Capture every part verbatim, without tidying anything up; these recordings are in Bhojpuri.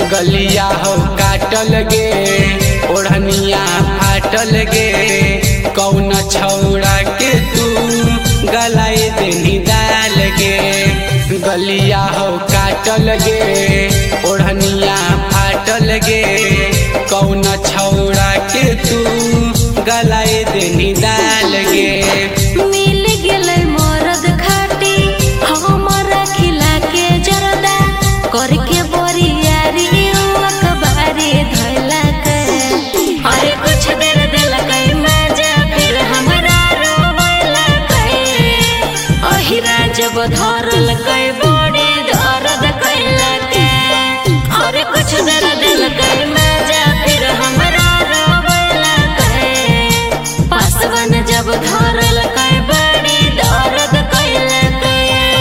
गलिया हो काटल गे ओढ़निया फाटल गे कौन छौड़ा के तू गलाए देनी डाल गे। गलिया हो काटल गे ओढ़निया फाटल गे कौन छौड़ा के तू गलाए देनी डाल गे। मिल गेलै मरद खाटी हमरा खिला के जरदा करके बोरियारी अखबारी धैला के। अरे कुछ देर देलकै मजा फिर हमरा रोवैला के। अहिरा जब धरलकै बड़ी दर्द कैला के। अरे कुछ देर देलकै मजा फिर हमरा रोवैला के। पासवन जब धरलकै बड़ी दर्द कैला के।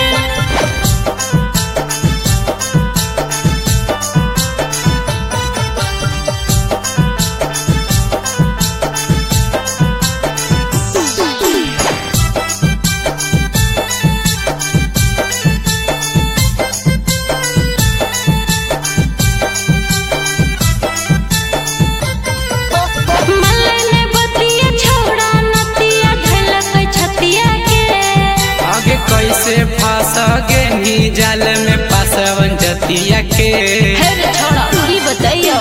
कैसे फंस गे जाल में पासवन जतिया के। छोड़ा की बताइयो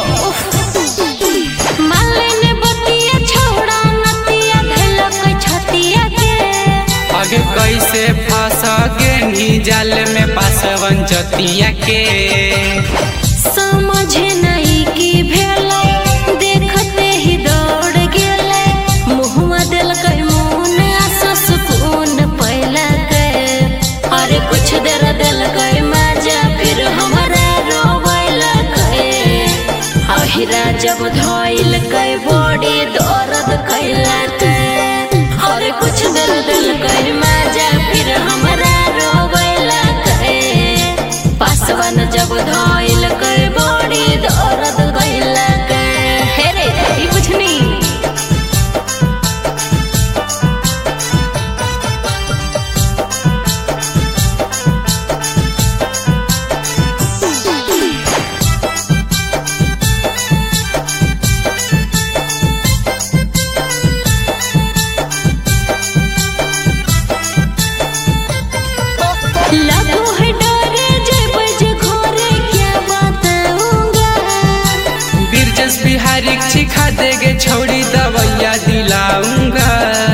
मालने बतिया छोड़ा नतिया धलकै छतिया के। आगे कैसे फंस गे जाल में पासवन जतिया के। समझे नहीं की भेलै देखते ही दौड़ गेलै मुहवा देलकै मुन आसा सुकून पैला के। अरे कुछ देर देलकै मजा फिर हमरा रोवैला के। अहिरा जब धइलकै बड़ी दर्द कैला के। अरे कुछ देर देलकै मजा फिर हमरा रोवैला के। पासवन जब धइलकै बड़ी दर्द कैला के। हे रे ई बुझनी लगो है डरे जब जे घरे क्या बताऊंगा। बिरजस बिहारी सिखा देगे छोड़ी दवैया दिलाऊंगा।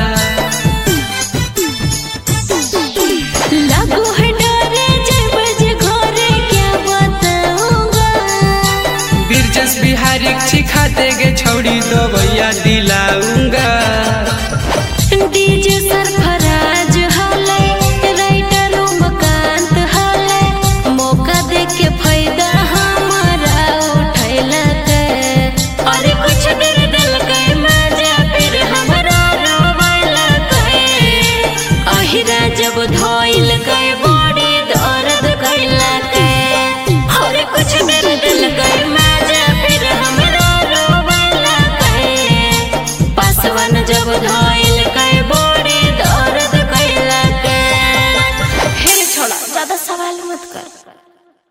लगो है डरे जब जे घरे क्या बताऊंगा। बिरजस बिहारी सिखा देगे छोड़ी दवैया दिलाऊंगा। डीजे सरफराज हलै राइटर उमकांत हलै मौका देके फायदा हमरा उठैला के। अरे कुछ देर देलकै मजा फिर हमरा रोवैला के। अहिरा जब धइलकै बड़ी दर्द कैला के। अरे कुछ देर देलकै मजा फिर हमरा रोवैला के। पासवन जब धइलकै बड़ी दर्द कैला के। हे छोड़ा ज्यादा सवाल मत कर।